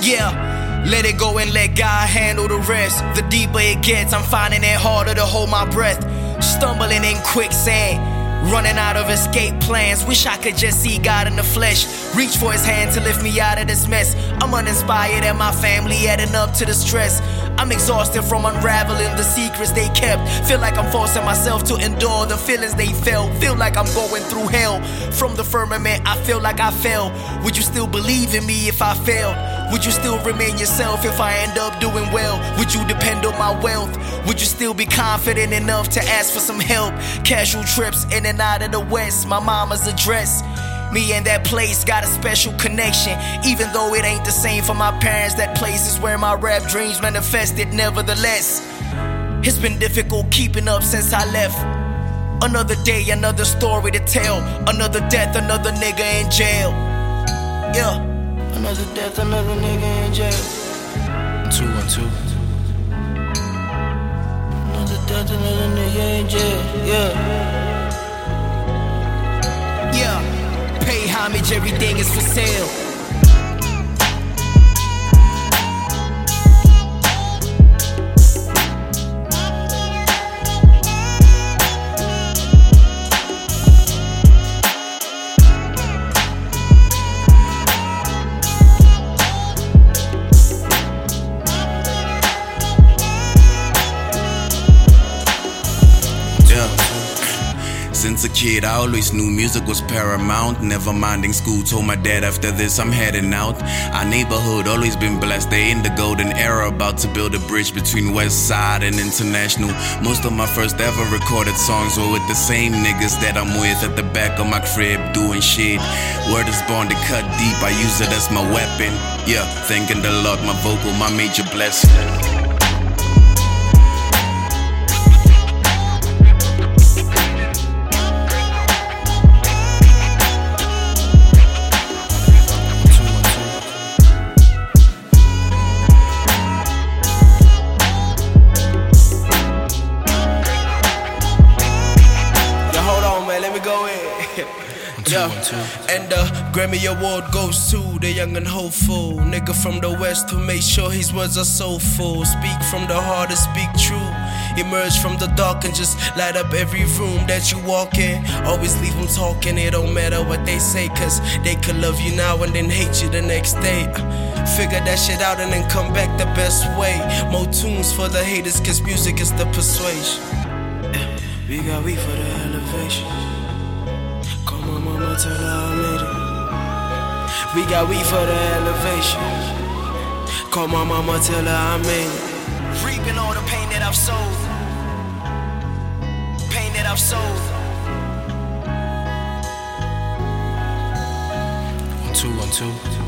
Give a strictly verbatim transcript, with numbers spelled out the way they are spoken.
Yeah, let it go and let God handle the rest. The deeper it gets, I'm finding it harder to hold my breath. Stumbling in quicksand, running out of escape plans. Wish I could just see God in the flesh, reach for his hand to lift me out of this mess. I'm uninspired and my family adding up to the stress. I'm exhausted from unraveling the secrets they kept. Feel like I'm forcing myself to endure the feelings they felt. Feel like I'm going through hell. From the firmament I feel like I fell. Would you still believe in me if I failed? Would you still remain yourself if I end up doing well? Would you depend on my wealth? Would you still be confident enough to ask for some help? Casual trips in and out of the west, my mama's address. Me and that place got a special connection. Even though it ain't the same for my parents, that place is where my rap dreams manifested nevertheless. It's been difficult keeping up since I left. Another day, another story to tell. Another death, another nigga in jail. Yeah. Another death, another nigga in jail. Two one two. Another death, another nigga in jail. Yeah. Yeah. Pay homage, everything is for sale. Since a kid, I always knew music was paramount. Never minding school, told my dad after this I'm heading out. Our neighborhood always been blessed, they in the golden era. About to build a bridge between West Side and International. Most of my first ever recorded songs were with the same niggas that I'm with at the back of my crib doing shit. Word is born to cut deep, I use it as my weapon. Yeah, thanking the Lord, my vocal, my major blessing. Yeah. And the Grammy Award goes to the young and hopeful nigga from the West who made sure his words are soulful. Speak from the heart and speak true. Emerge from the dark and just light up every room that you walk in. Always leave them talking, it don't matter what they say, cause they could love you now and then hate you the next day. Figure that shit out and then come back the best way. More tunes for the haters, cause music is the persuasion. We got weed for the elevation. Call my mama, tell her I made it. We got weed for the elevation. Call my mama, tell her I made it. Reaping all the pain that I've sold. Pain that I've sold. One two one two.